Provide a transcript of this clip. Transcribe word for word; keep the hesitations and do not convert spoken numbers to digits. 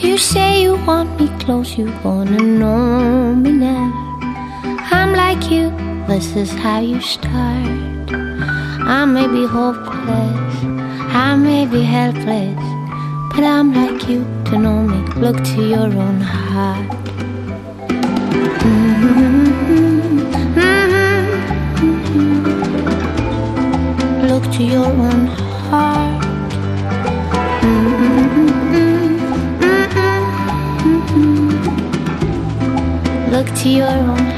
You say you want me close, you wanna know me now. I'm like you, this is how you start. I may be hopeless, I may be helpless, but I'm like you to know me. Look to your own heart. Mm-hmm, mm-hmm, mm-hmm. Look to your own heart. Mm-hmm, mm-hmm, mm-hmm. Look to your own